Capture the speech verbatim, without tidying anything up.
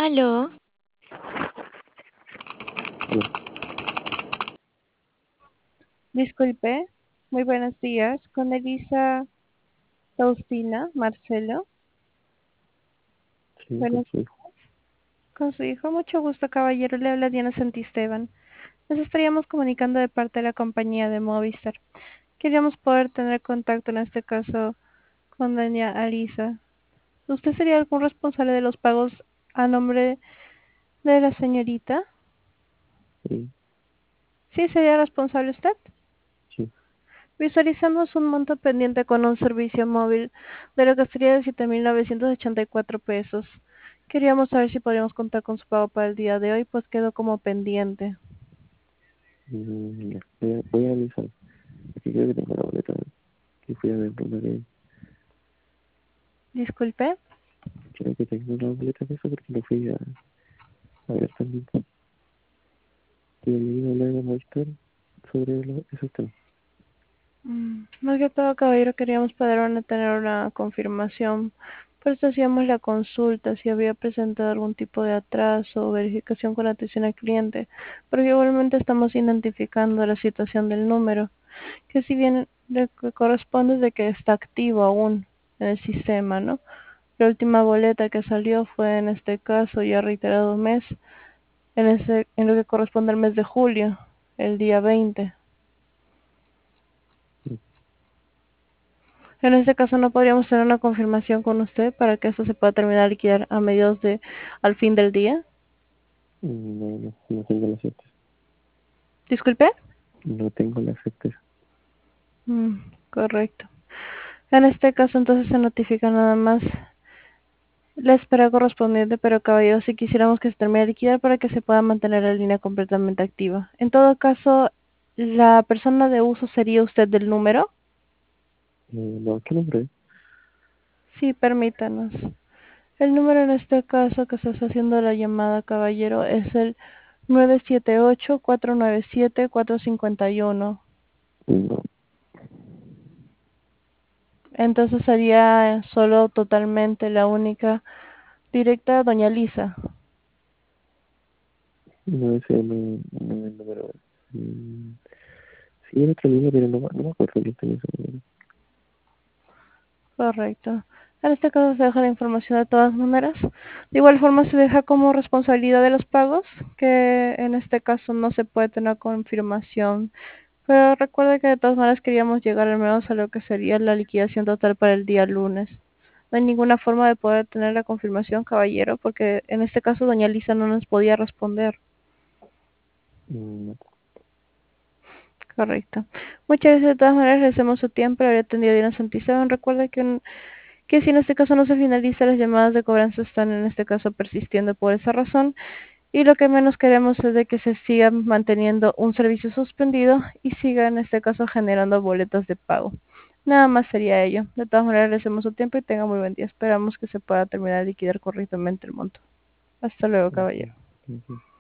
Aló, Hola, Disculpe, muy buenos días. Con Elisa Faustina Marcelo. sí, con Buenos, su hijo. con su hijo. Mucho gusto, caballero. Le habla Diana Santisteban. Nos estaríamos comunicando de parte de la compañía de Movistar. Queríamos poder tener contacto, en este caso, con doña Alisa. ¿Usted sería algún responsable de los pagos a nombre de la señorita? Sí, ¿Sí sería responsable usted? sí. Visualizamos un monto pendiente con un servicio móvil de lo que sería de siete mil novecientos ochenta y cuatro pesos. Queríamos saber si podríamos contar con su pago para el día de hoy, pues quedó como pendiente. Mm, ya. Voy a, voy a avisar. Aquí creo que tengo la boleta que fui a ver una vez. Disculpe. Creo que tengo la boleta de eso porque lo fui a, a ver también. Y le iba a hablar a Movistar sobre lo- esos temas. Mm, Más que todo, caballero, queríamos poder una- tener una confirmación. Por eso hacíamos la consulta, si había presentado algún tipo de atraso o verificación con atención al cliente, porque igualmente estamos identificando la situación del número, que si bien le co- corresponde de que está activo aún en el sistema, ¿no? La última boleta que salió fue en este caso, ya reiterado mes, en ese, en lo que corresponde al mes de julio, el día veinte. Sí. En este caso no podríamos tener una confirmación con usted para que esto se pueda terminar de liquidar a mediados de, al fin del día. Mm, No, no, no tengo la certeza. Disculpe. No tengo la certeza. Mm, correcto. En este caso entonces se notifica nada más la espera correspondiente, pero caballero, si quisiéramos que se termine de liquidar para que se pueda mantener la línea completamente activa. En todo caso, la persona de uso sería usted del número. Eh, no, ¿qué nombre es? Sí, permítanos. El número en este caso que se está haciendo la llamada, caballero, es el nueve siete ocho, cuatro nueve siete, cuatro cinco uno. No, Entonces sería solo totalmente la única directa doña Lisa. no ese no, no es el número. Mm, sí, era otro número, pero no, me- no me acuerdo quién tenía ese número. Correcto. En este caso se deja la información de todas maneras. De igual forma se deja como responsabilidad de los pagos, que en este caso no se puede tener confirmación. Pero recuerde que de todas maneras queríamos llegar al menos a lo que sería la liquidación total para el día lunes. No hay ninguna forma de poder tener la confirmación, caballero, porque en este caso doña Lisa no nos podía responder. Mm, no. Correcto. Muchas veces de todas maneras agradecemos su tiempo y habría atendido bien a Santiago. Recuerda que, un- que si en este caso no se finaliza, las llamadas de cobranza están en este caso persistiendo por esa razón. Y lo que menos queremos es de que se siga manteniendo un servicio suspendido y siga en este caso generando boletas de pago. Nada más sería ello. De todas maneras, agradecemos su tiempo y tenga muy buen día. Esperamos que se pueda terminar de liquidar correctamente el monto. Hasta luego, Ok, caballero. ok.